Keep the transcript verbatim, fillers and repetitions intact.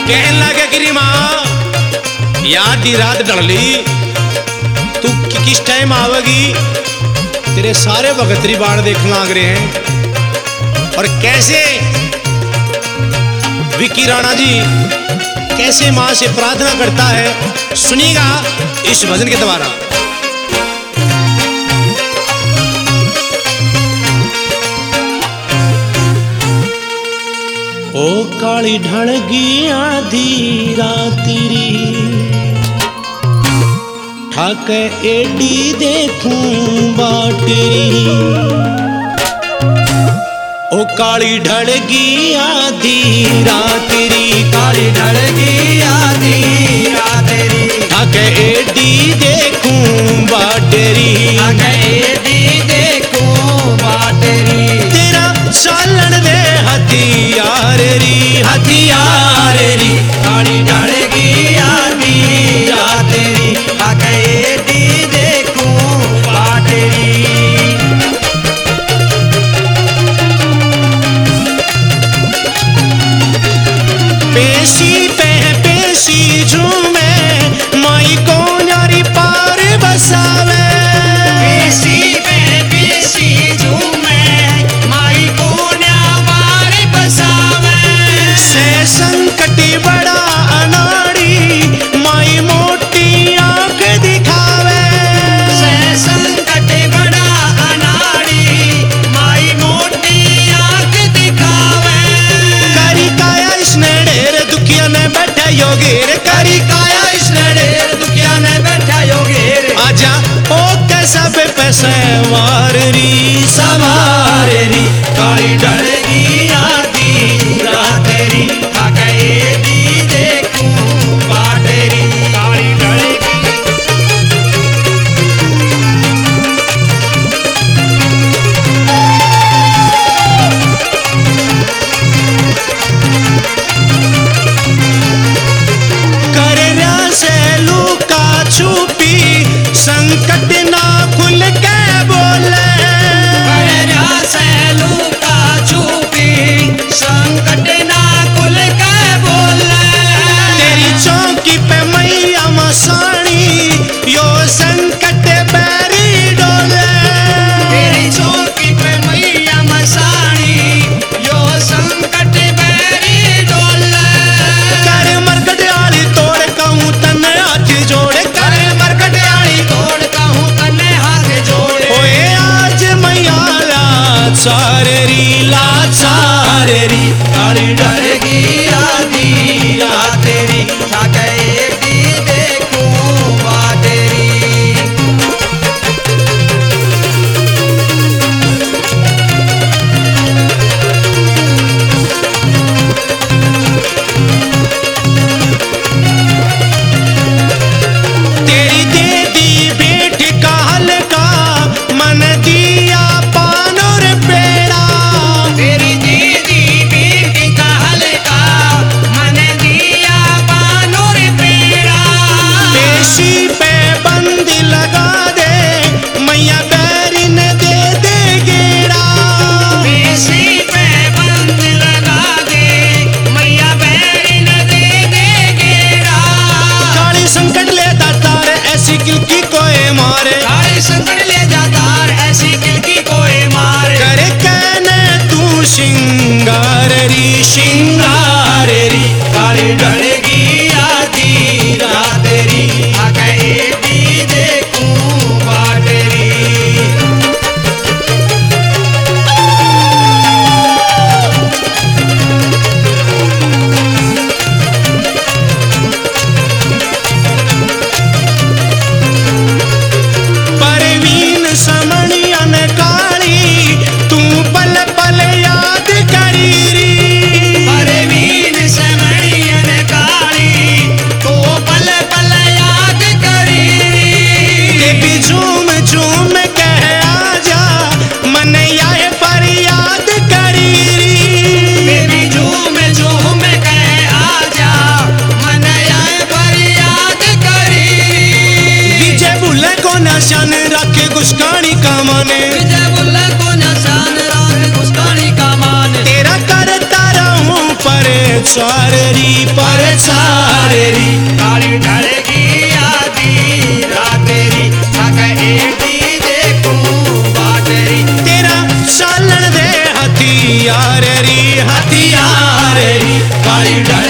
कहने लगे गिरी माँ यार दी रात ढली तू कि, किस टाइम आवेगी। तेरे सारे भगतरी बाण देखने लग रहे हैं। और कैसे विक्की राणा जी कैसे मां से प्रार्थना करता है सुनिएगा इस भजन के द्वारा। ओ काली ढलगी आधी रातिरी ठाके एडी देखूं बाटरी। ओ काली ढलगी आधी रातिरी काली ढलगी आधी रातिरी ठाके एडी देखूं बाटरी ठाके एडी देखूं बाटरी। तेरा चालन दे हथियार री हथियार री काली ढलगी आधी रातिरी ठाके एडी देखूं बाटरी। पेशी पे पेशी झूमे माई को नारी पार बसावे। पेशी पे पेशी झूमे माई को न्यार बसावे। से संकटी बड़ा अनाड़ी माई मोटी आंख दिखावे। से संकटी बड़ा अनाड़ी माई मोटी आंख दिखावे। करी काया इसने ढेर दुखिया ने बैठा योगीर करी काया इसने ढेर दुखिया ने बैठा योगीर। आजा ओ के सब पे सवार री सवार री काली ढलगी आधी रातेरी ठाके एडी देखूं बाटरी काली ढलगी। छुपी संकट ना खुल के बोले। से लूका छुपी संकट ना खुल के बोले। तेरी चौकी पे मैया मसाणी यो संकट बैरी डोले। तेरी चौकी पे मैया मसाणी यो संकट बैरी डोले। कर मरकट आली तोड़ कहूँ तन हाथ जोड़े कर मरकट आली तोड़ कहूँ तन हाथ जोड़े। ओए आज मैया लाचारी लाचारी काली ढलगी आधी रातेरी ठाके एडी देखूं बाटरी। तेरी दे दी भेंट का हल्का मन दिया पान और पेड़ा। तेरी दे दी भेंट का हल्का जय